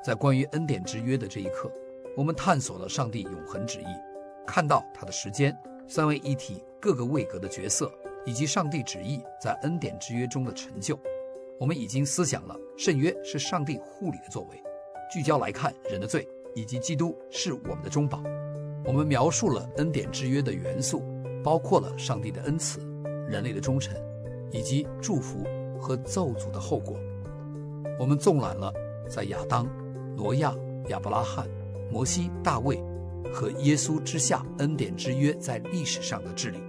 在关于恩典之约的这一刻，我们探索了上帝永恒旨意，看到他的时间、三位一体各个位格的角色，以及上帝旨意在恩典之约中的成就。我们已经思想了圣约是上帝护理的作为，聚焦来看人的罪，以及基督是我们的中保。我们描述了恩典之约的元素，包括了上帝的恩慈、人类的忠诚，以及祝福和咒诅的后果。我们纵览了在亚当、挪亚、亚伯拉罕、摩西、大卫和耶稣之下恩典之约在历史上的治理。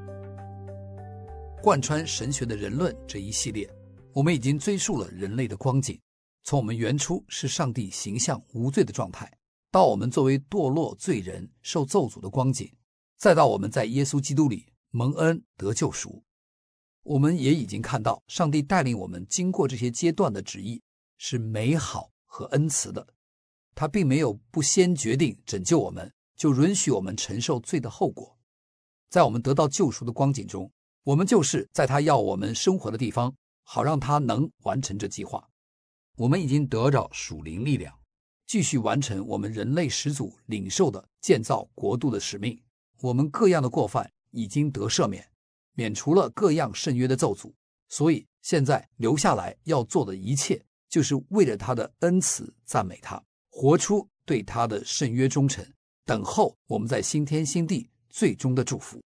贯穿神学的人论这一系列，我们已经追溯了人类的光景，从我们原初是上帝形象无罪的状态，到我们作为堕落罪人受咒诅的光景，再到我们在耶稣基督里蒙恩得救赎。我们也已经看到上帝带领我们经过这些阶段的旨意是美好和恩慈的，他并没有不先决定拯救我们，就允许我们承受罪的后果。在我们得到救赎的光景中，我们就是在他要我们生活的地方，好让他能完成这计划。我们已经得着属灵力量，继续完成我们人类始祖领受的建造国度的使命。我们各样的过犯已经得赦免，免除了各样圣约的咒诅。所以现在留下来要做的一切，就是为了他的恩慈赞美他，活出对他的圣约忠诚，等候我们在新天新地最终的祝福。